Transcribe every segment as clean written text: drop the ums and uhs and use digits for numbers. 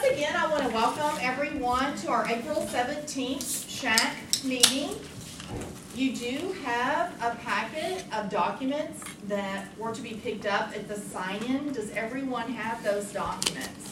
again, I want to welcome everyone to our April 17th SHAC meeting. You do have a packet of documents that were to be picked up at the sign-in. Does everyone have those documents?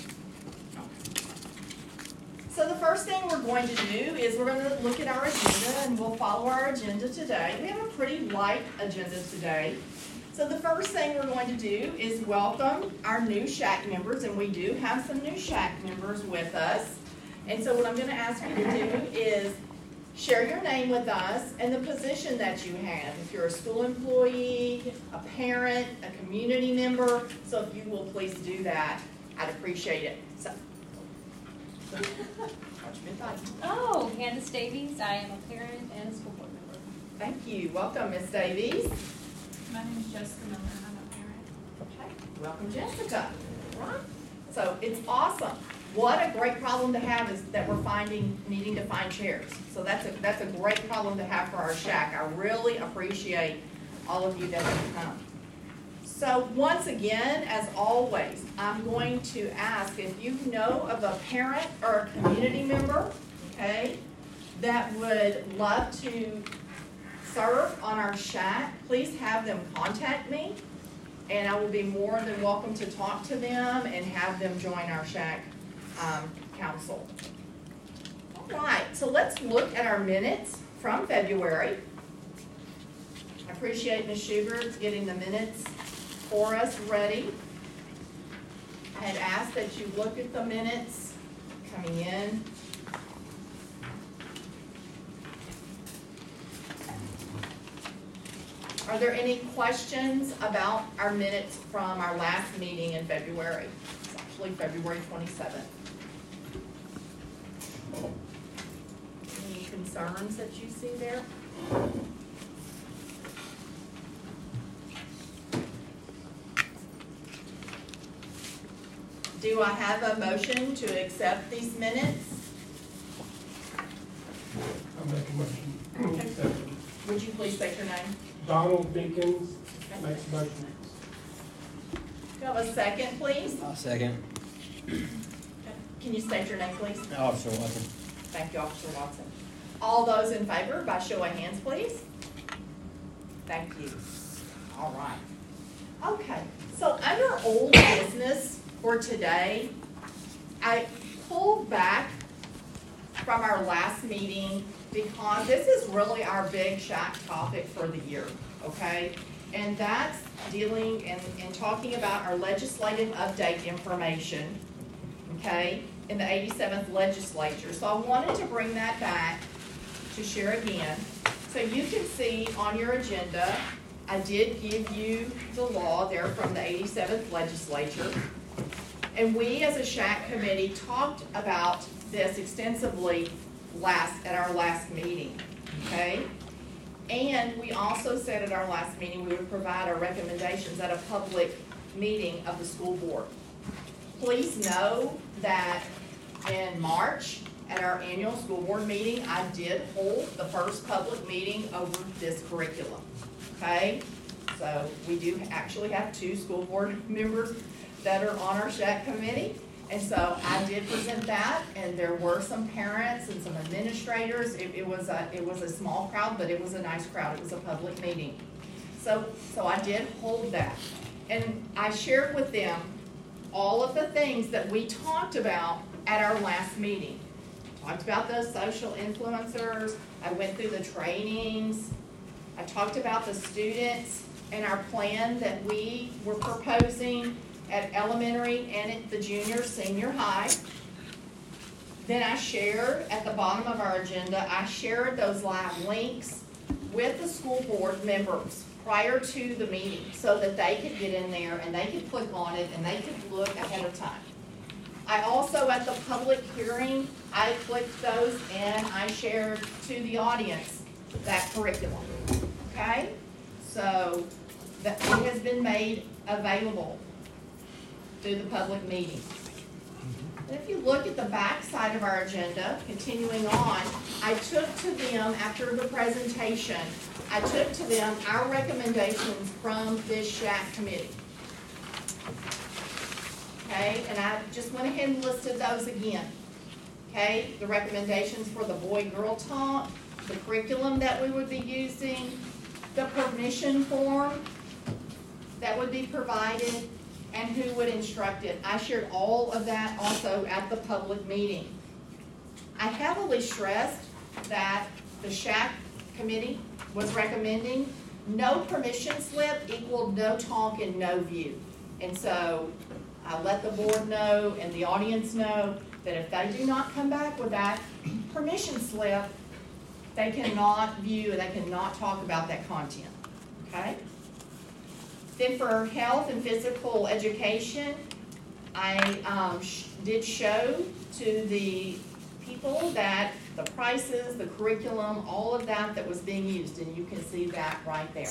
So the first thing we're going to do is we're going to look at our agenda, and we'll follow our agenda today. We have a pretty light agenda today. So the first thing we're going to do is welcome our new SHAC members, and we do have some new SHAC members with us. And so what I'm going to ask you to do is share your name with us and the position that you have. If you're a school employee, a parent, a community member, so if you will please do that, I'd appreciate it. So. Oh, Candace Davies. I am a parent and a school board member. Thank you. Welcome, Ms. Davies. My name is Jessica Miller. I'm a parent. Okay. Welcome, Jessica. Right. So it's awesome. What a great problem to have is that we're needing to find chairs. So that's a great problem to have for our SHAC. I really appreciate all of you that have come. So once again, as always, I'm going to ask if you know of a parent or a community member, okay, that would love to serve on our SHAC, please have them contact me, and I will be more than welcome to talk to them and have them join our SHAC council. All right, so let's look at our minutes from February. I appreciate Ms. Schubert getting the minutes for us ready. I had asked that you look at the minutes coming in. Are there any questions about our minutes from our last meeting in February? It's actually February 27th. Any concerns that you see there? Do I have a motion to accept these minutes? I'll make a motion. Okay. Would you please state your name? Donald Dinkins makes a motion. Do you have a second, please? I'll second. Can you state your name, please? Officer Watson. Thank you, Officer Watson. All those in favor, by show of hands, please. Thank you. All right. Okay, so under old business for today, I pulled back from our last meeting because this is really our big SHAC topic for the year, okay? And that's dealing and talking about our legislative update information, okay, in the 87th legislature. So I wanted to bring that back to share again. So you can see on your agenda, I did give you the law there from the 87th legislature. And we as a SHAC committee talked about this extensively at our last meeting, okay? And we also said at our last meeting we would provide our recommendations at a public meeting of the school board. Please know that in March at our annual school board meeting, I did hold the first public meeting over this curriculum, okay? So we do actually have 2 school board members that are on our SHAC committee. And so I did present that, and there were some parents and some administrators. It was a small crowd, but it was a nice crowd. It was a public meeting. So I did hold that. And I shared with them all of the things that we talked about at our last meeting. Talked about those social influencers. I went through the trainings. I talked about the students and our plan that we were proposing at elementary and at the junior, senior high. Then I shared at the bottom of our agenda, I shared those live links with the school board members prior to the meeting so that they could get in there and they could click on it and they could look ahead of time. I also, at the public hearing, I clicked those and I shared to the audience that curriculum, okay? So that it has been made available through the public meeting. And if you look at the back side of our agenda, continuing on, I took to them, after the presentation, I took to them our recommendations from this SHAC committee. Okay, and I just went ahead and listed those again. Okay, the recommendations for the boy-girl talk, the curriculum that we would be using, the permission form that would be provided, and who would instruct it. I shared all of that also at the public meeting. I heavily stressed that the SHAC committee was recommending no permission slip equaled no talk and no view. And so I let the board know and the audience know that if they do not come back with that permission slip, they cannot view, they cannot talk about that content, okay? Then for health and physical education, I did show to the people that the prices, the curriculum, all of that that was being used, and you can see that right there.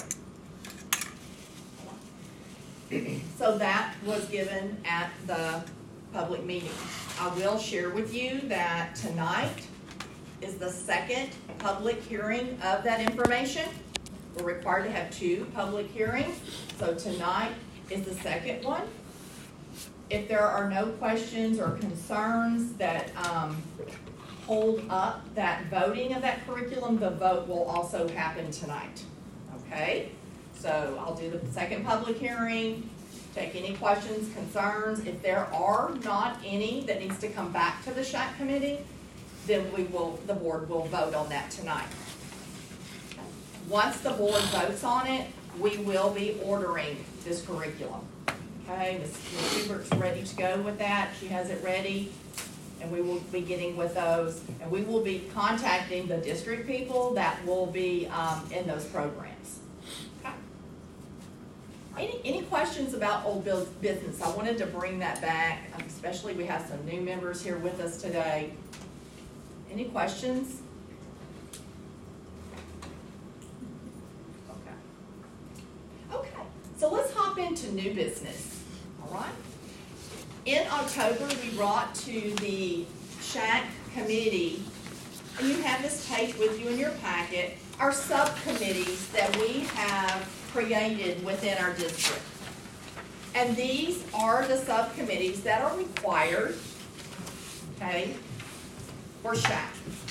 So that was given at the public meeting. I will share with you that tonight is the second public hearing of that information. We're required to have 2 public hearings, so tonight is the second one. If there are no questions or concerns that hold up that voting of that curriculum, the vote will also happen tonight, okay? So I'll do the second public hearing, take any questions, concerns. If there are not any that needs to come back to the SHAC committee, then the board will vote on that tonight. Once the board votes on it, we will be ordering this curriculum. Okay, Ms. Schubert's ready to go with that. She has it ready, and we will be getting with those. And we will be contacting the district people that will be in those programs. Okay. Any questions about old business? I wanted to bring that back, especially we have some new members here with us today. Any questions? Okay, so let's hop into new business, all right? In October, we brought to the SHAC committee, and you have this page with you in your packet, our subcommittees that we have created within our district. And these are the subcommittees that are required, okay, for SHAC.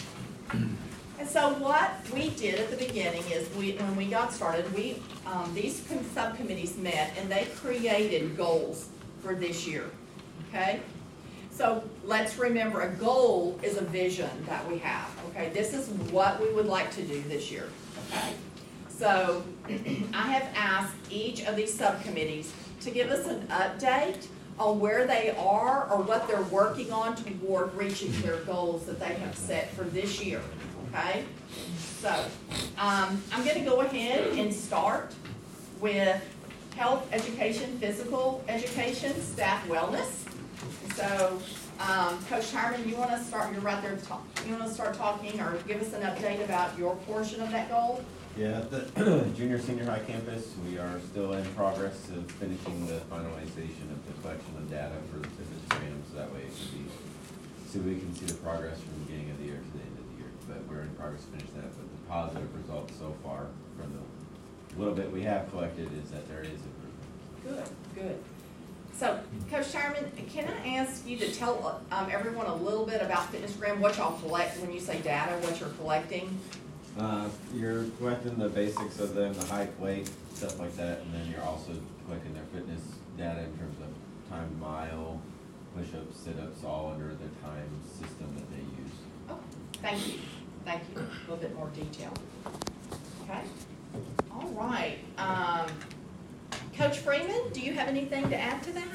And so what we did at the beginning is when we got started, these subcommittees met and they created goals for this year, okay? So let's remember, a goal is a vision that we have, okay? This is what we would like to do this year, okay? So I have asked each of these subcommittees to give us an update on where they are or what they're working on toward reaching their goals that they have set for this year, okay? So I'm going to go ahead and start with health education, physical education, staff wellness. So Coach Tyerman, you want to start, you're right there to talk. You want to start talking or give us an update about your portion of that goal? Yeah, at the junior senior high campus, we are still in progress of finishing the finalization of the collection of data for the fitness exam, so that way it can be, so we can see the progress from the beginning of the year to the end of the year. But we're in progress to finish that, but the positive results so far from the little bit we have collected is that there is improvement. Good, good. So, Coach Tyerman, can I ask you to tell everyone a little bit about FitnessGram, what y'all collect when you say data, what you're collecting? You're collecting the basics of them, the height, weight, stuff like that, and then you're also collecting their fitness data in terms of time mile, push-ups, sit-ups, all under the time system that they use. Oh, thank you. Thank you. A little bit more detail. Okay. All right. Coach Freeman, do you have anything to add to that?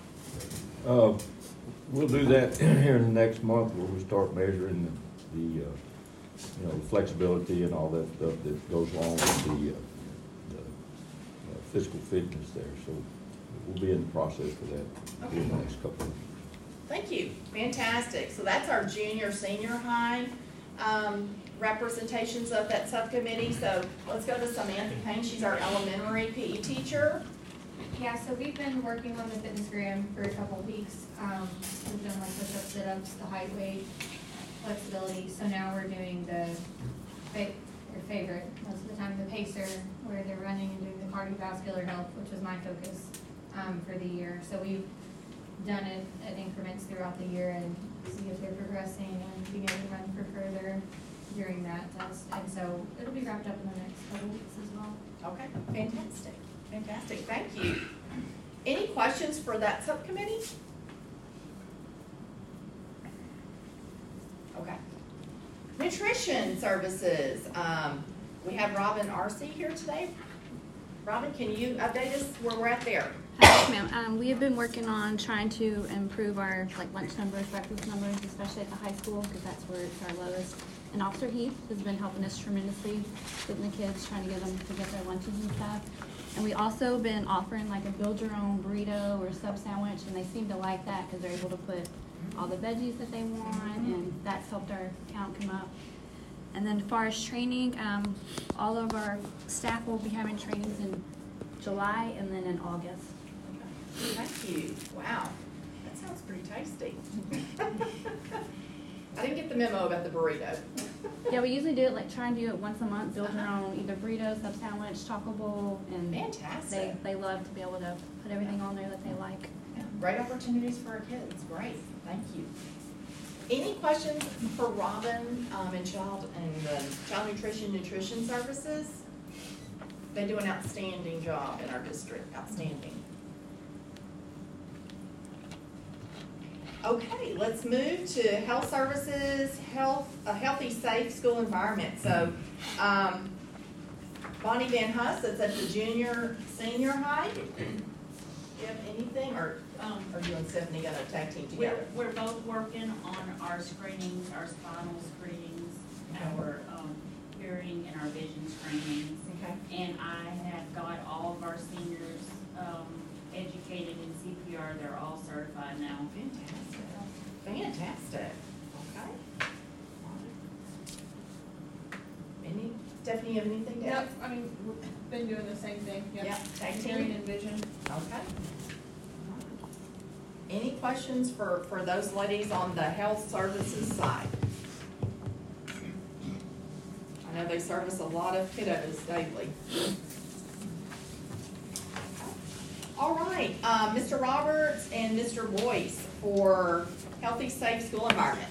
We'll do that here in the next month where we start measuring the flexibility and all that stuff that goes along with the physical fitness there. So we'll be in the process for that in the next couple of weeks. Thank you. Fantastic. So that's our junior, senior high representations of that subcommittee. So let's go to Samantha Payne. She's our elementary PE teacher. Yeah, so we've been working on the FitnessGram for a couple of weeks. We've done like push-ups, sit-ups, the height, weight, flexibility. So now we're doing their favorite, most of the time, the pacer, where they're running and doing the cardiovascular health, which is my focus for the year. So we've done it at increments throughout the year and see if they're progressing and being able to run for further during that test. And so it'll be wrapped up in the next couple weeks as well. Okay, fantastic, fantastic, thank you. Any questions for that subcommittee? Okay. Nutrition services, we have Robin Arcee here today. Robin, can you update us where we're at there? Hi, ma'am. We have been working on trying to improve our lunch numbers, breakfast numbers, especially at the high school, because that's where it's our lowest. And Officer Heath has been helping us tremendously, getting the kids, trying to get them to get their lunches and stuff. And we also been offering like a build your own burrito or sub sandwich, and they seem to like that because they're able to put all the veggies that they want, and that's helped our count come up. And then as far as training, all of our staff will be having trainings in July and then in August. Thank you. Wow, that sounds pretty tasty. I didn't get the memo about the burrito. Yeah, we usually do it try and do it once a month, build your own either burrito, sub sandwich, taco bowl, and Fantastic. they love to be able to put everything on there that they like. Yeah, great opportunities for our kids. Great, thank you. Any questions for Robin and Child Nutrition Services? They do an outstanding job in our district. Outstanding. Okay, let's move to health services, a healthy, safe school environment. So, Bonnie Van Huss, that's at the junior, senior high. Do you have anything, or you and Stephanie got a tag team together? We're both working on our screenings, our spinal screenings, our hearing and our vision screenings. Okay. And I have got all of our seniors educated in CPR. They're all certified now. Fantastic. Fantastic. Okay. Stephanie, you have anything to add? Yep, I mean, we've been doing the same thing, yep. Yeah, tag team. Hearing and vision. Okay. Any questions for those ladies on the health services side? I know they service a lot of kiddos daily. All right, Mr. Roberts and Mr. Boyce for healthy, safe school environment.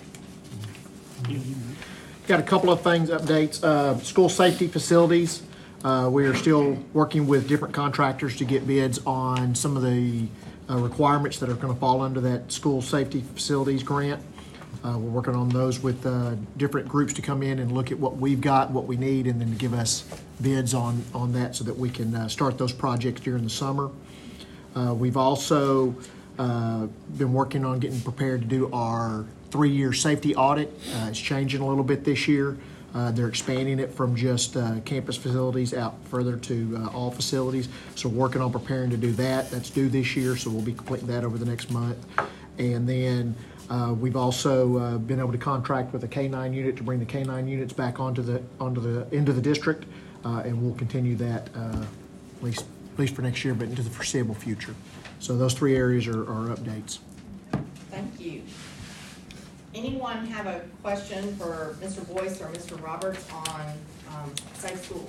Got a couple of things, updates. School safety facilities. We are still working with different contractors to get bids on some of the requirements that are going to fall under that school safety facilities grant. We're working on those with different groups to come in and look at what we've got, what we need, and then to give us bids on that so that we can start those projects during the summer. We've also been working on getting prepared to do our 3-year safety audit. It's changing a little bit this year. They're expanding it from just campus facilities out further to all facilities. So we're working on preparing to do that. That's due this year, so we'll be completing that over the next month. And then we've also been able to contract with a K-9 unit to bring the K-9 units back into the district, and we'll continue that at least for next year, but into the foreseeable future. So those 3 areas are updates. Thank you. Anyone have a question for Mr. Boyce or Mr. Roberts on safe schools?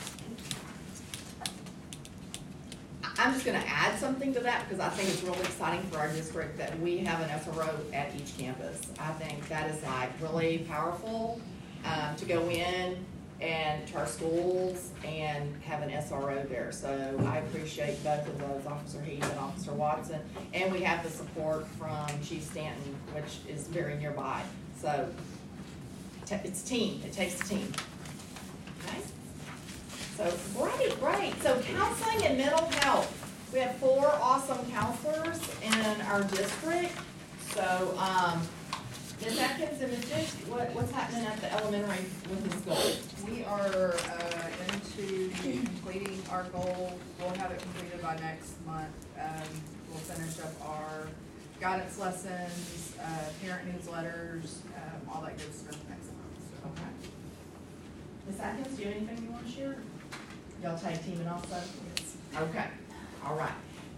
I'm just going to add something to that because I think it's really exciting for our district that we have an SRO at each campus. I think that is really powerful to go in and to our schools and have an SRO there. So I appreciate both of those, Officer Heath and Officer Watson. And we have the support from Chief Stanton, which is very nearby. So it's a team. It takes a team. Okay? So great. So counseling and mental health. We have 4 awesome counselors in our district. So Ms. Atkins and Ms. Duke, what's happening at the elementary with this goal? We are into completing our goal. We'll have it completed by next month. We'll finish up our guidance lessons, parent newsletters, all that good stuff next month. So. Okay. Ms. Atkins, do you have anything you want to share? Y'all tag teaming also? Yes. Okay. All right.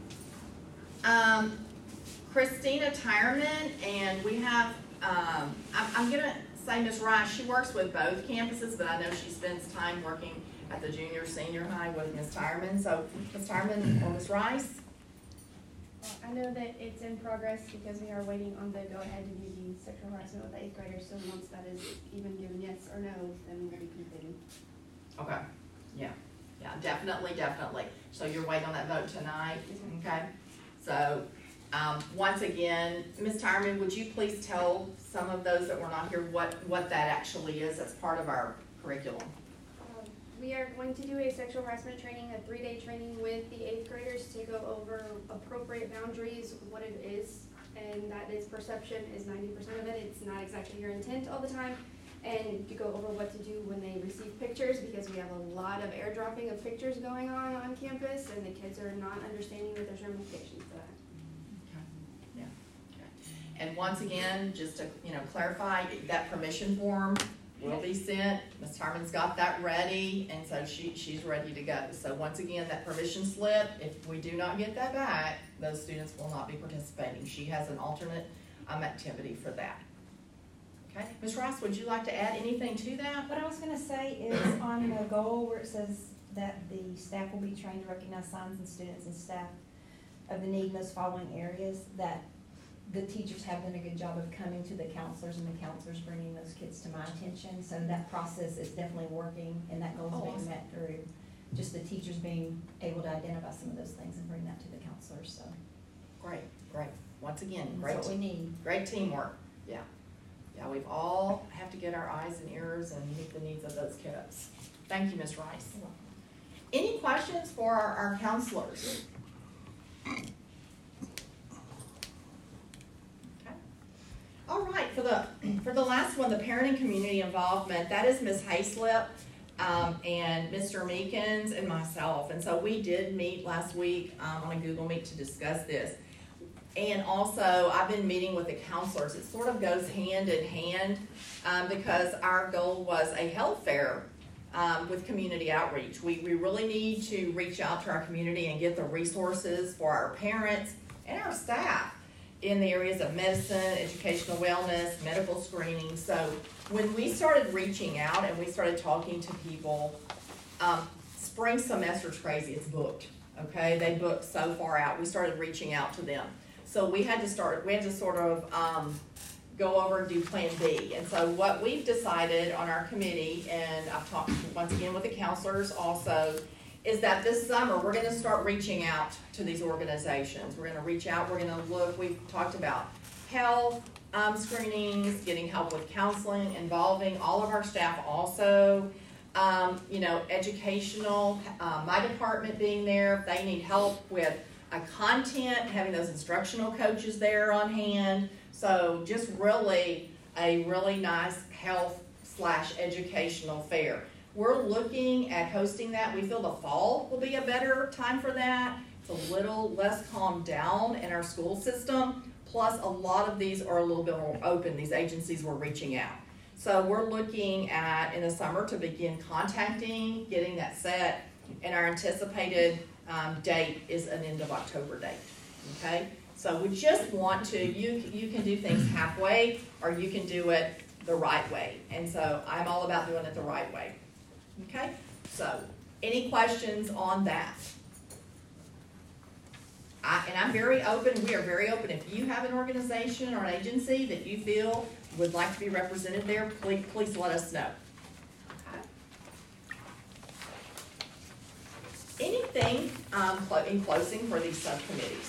Christina Tyerman, and we have, I'm going to say Ms. Rice. She works with both campuses, but I know she spends time working at the junior, senior high with Ms. Tyerman. So Ms. Tyerman or Ms. Rice? I know that it's in progress because we are waiting on the go-ahead to do the sexual harassment with the 8th graders, so once that is even given yes or no, then we'll be completing. Okay, yeah, definitely. So you're waiting on that vote tonight, okay? So, once again, Ms. Tyerman, would you please tell some of those that were not here what that actually is? That's part of our curriculum. We are going to do a sexual harassment training, a 3-day training with the 8th graders to go over appropriate boundaries, what it is, and that is perception is 90% of it. It's not exactly your intent all the time. And to go over what to do when they receive pictures, because we have a lot of airdropping of pictures going on campus, and the kids are not understanding that there's ramifications to that. And once again, just to, clarify, that permission form will be sent. Ms. Tyerman's got that ready, and so she's ready to go. So once again, that permission slip, if we do not get that back, those students will not be participating. She has an alternate activity for that. Okay, Ms. Rice, would you like to add anything to that? What I was gonna say is on the goal where it says that the staff will be trained to recognize signs in students and staff of the need in those following areas, that the teachers have done a good job of coming to the counselors and the counselors bringing those kids to my attention. So that process is definitely working, and that goal is being met through just the teachers being able to identify some of those things and bring that to the counselors. So Great. Once again, that's what we need. Great teamwork. Yeah, we all have to get our eyes and ears and meet the needs of those kids. Thank you, Ms. Rice. Any questions for our counselors? All right, for the last one, the parent and community involvement, that is Ms. Hayslip and Mr. Meekins and myself. And so we did meet last week on a Google Meet to discuss this. And also, I've been meeting with the counselors. It sort of goes hand in hand because our goal was a health fair with community outreach. We really need to reach out to our community and get the resources for our parents and our staff in the areas of medicine, educational wellness, medical screening. So when we started reaching out and we started talking to people, spring semester's crazy, it's booked, okay? They booked so far out. We started reaching out to them. So we had to sort of go over and do plan B. And so what we've decided on our committee, and I've talked once again with the counselors also, is that this summer we're going to start reaching out to these organizations. We're going to reach out, we're going to look, we've talked about health screenings, getting help with counseling, involving all of our staff also, educational, my department being there, if they need help with content, having those instructional coaches there on hand. So just really a really nice health/educational fair. We're looking at hosting that. We feel the fall will be a better time for that. It's a little less calmed down in our school system. Plus, a lot of these are a little bit more open. These agencies were reaching out. So we're looking at, in the summer, to begin contacting, getting that set, and our anticipated date is an end of October date, okay? So we just want to, you can do things halfway, or you can do it the right way. And so I'm all about doing it the right way. Okay, so any questions on that? And I'm very open, we are very open. If you have an organization or an agency that you feel would like to be represented there, please let us know. Okay. Anything in closing for these subcommittees?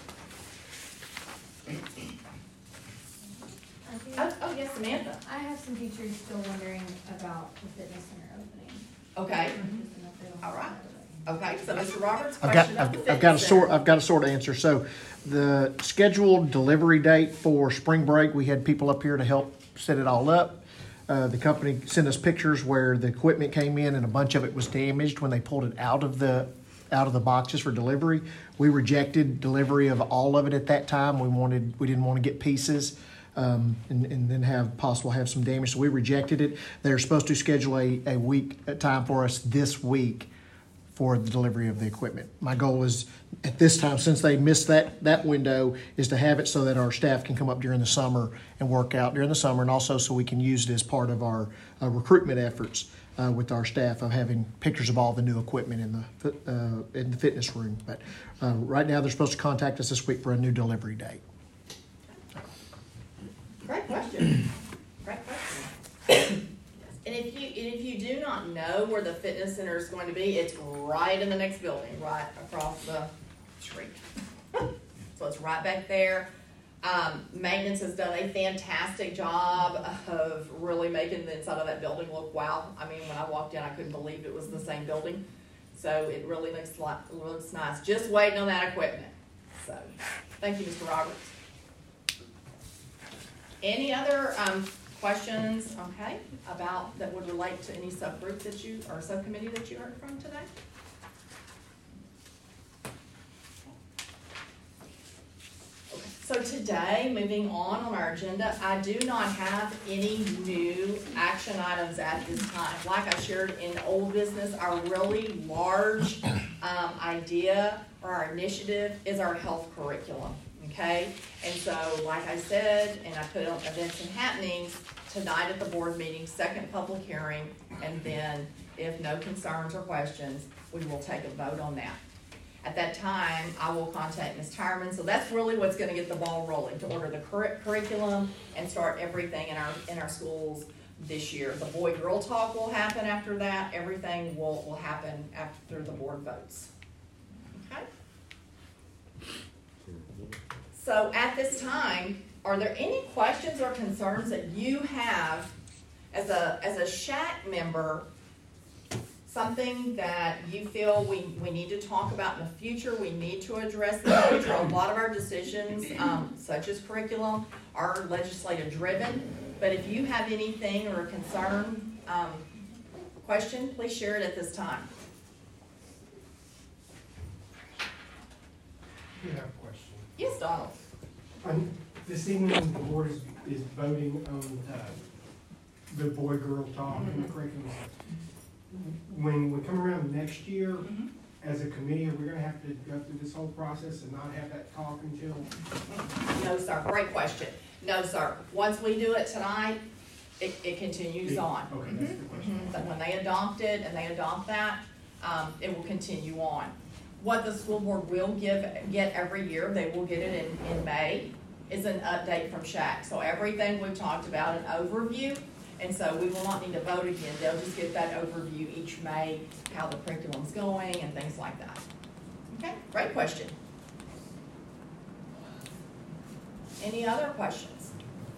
Oh, yes, Samantha. I have some teachers still wondering about the fitness center opening. Okay. All right. Okay, so Mr. Roberts, I've question got of the I've got a fitness center. sort of answer. So the scheduled delivery date for spring break, we had people up here to help set it all up. The company sent us pictures where the equipment came in and a bunch of it was damaged when they pulled it out of the boxes for delivery. We rejected delivery of all of it at that time. We didn't want to get pieces. And then have some damage. So we rejected it. They're supposed to schedule a week time for us this week for the delivery of the equipment. My goal is at this time, since they missed that window, is to have it so that our staff can come up during the summer and work out during the summer, and also so we can use it as part of our recruitment efforts. with our staff of having pictures of all the new equipment in the fitness room. But right now, they're supposed to contact us this week for a new delivery date. Great question. Great question. And if you do not know where the fitness center is going to be, it's right in the next building, right across the street. So it's right back there. Maintenance has done a fantastic job of really making the inside of that building look wow. I mean, when I walked in, I couldn't believe it was the same building. So it really looks nice. Just waiting on that equipment. So thank you, Mr. Roberts. Any other questions, okay, about that would relate to any subgroup that you, or subcommittee that you heard from today? Okay. So today, moving on our agenda, I do not have any new action items at this time. Like I shared in old business, our really large idea or our initiative is our health curriculum. Okay, and so like I said, and I put on events and happenings tonight at the board meeting, second public hearing, and then if no concerns or questions, we will take a vote on that. At that time, I will contact Ms. Tyerman. So that's really what's going to get the ball rolling, to order the curriculum and start everything in our schools this year. The boy-girl talk will happen after that. Everything will happen after the board votes. Okay. So at this time, are there any questions or concerns that you have as a SHAC member, something that you feel we need to talk about in the future, we need to address in the future? A lot of our decisions, such as curriculum, are legislative driven, but if you have anything or a concern, question, please share it at this time. You have a question. Yes, Donald. This evening, the board is voting on the boy-girl talk and the curriculum. When we come around next year, as a committee, are we gonna have to go through this whole process and not have that talk until? No, sir. Great question. No, sir. Once we do it tonight, it continues on. Okay, that's the question. But when they adopt it and they adopt that, it will continue on. What the school board will get every year, they will get it in May, is an update from SHAC. So everything we've talked about, an overview, and so we will not need to vote again. They'll just get that overview each May, how the curriculum's going and things like that. Okay, great question. Any other questions?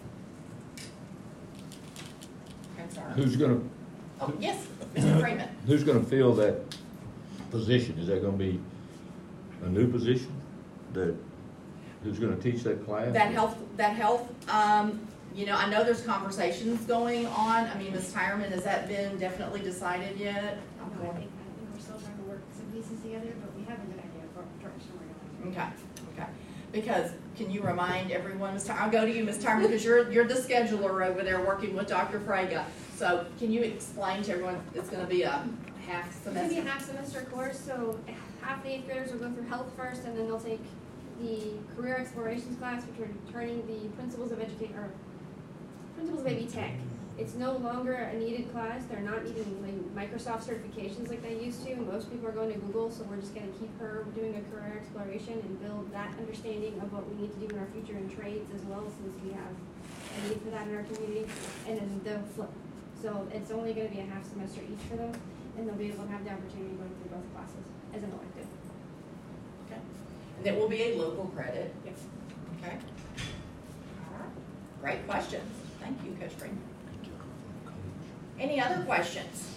Concerns? Who's gonna, Oh, yes, Mr. Freeman. who's gonna fill that position? Is that gonna be a new position? Who's gonna teach that class? That health, you know, I know there's conversations going on. I mean, Ms. Tyerman, has that been definitely decided yet? I think we're still trying to work some pieces together, but we have a good idea of what direction we're going. Okay. Because, can you remind everyone, Ms. Tyerman, I'll go to you, Ms. Tyerman, because you're the scheduler over there working with Dr. Frega. So, can you explain to everyone, it's gonna be a half It's gonna be semester? a half semester course, so half the 8th graders will go through health first, and then they'll take the career explorations class, which are turning the principles of baby tech. It's no longer a needed class. They're not needing like Microsoft certifications like they used to. Most people are going to Google, so we're just gonna keep her doing a career exploration and build that understanding of what we need to do in our future in trades as well, since we have a need for that in our community. And then they'll flip. So it's only gonna be a half semester each for them, and they'll be able to have the opportunity to go through both classes as an elective. Okay. And it will be a local credit? Yes. Okay. All right. Great questions. Thank you, Coach Green. Any other questions?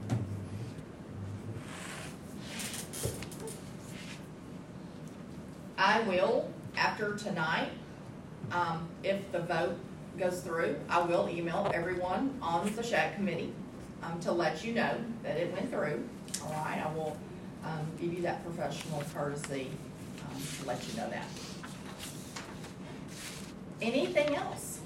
I will, after tonight, if the vote goes through, I will email everyone on the SHAC committee to let you know that it went through. All right, I will give you that professional courtesy to let you know that. Anything else?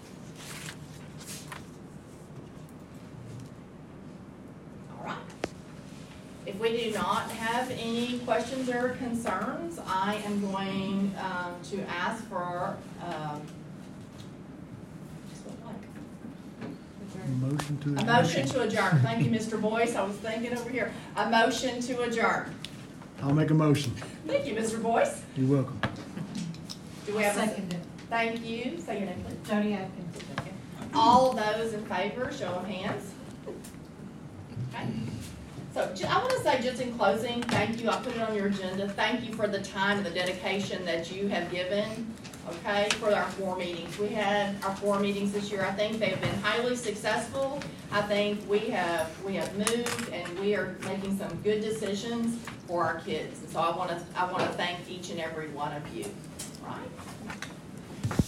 All right. If we do not have any questions or concerns, I am going to ask for Motion to A motion to adjourn. Thank you, Mr. Boyce. I was thinking over here. A motion to adjourn. I'll make a motion. Thank you, Mr. Boyce. You're welcome. Do we have a Second it. Thank you. Say your name, please. Jody Atkins. All those in favor, show of hands. Okay. So I want to say just in closing, thank you. I put it on your agenda. Thank you for the time and the dedication that you have given, okay, for our 4 meetings. We had our 4 meetings this year. I think they've been highly successful. I think we have moved and we are making some good decisions for our kids. And so I want to thank each and every one of you. Right?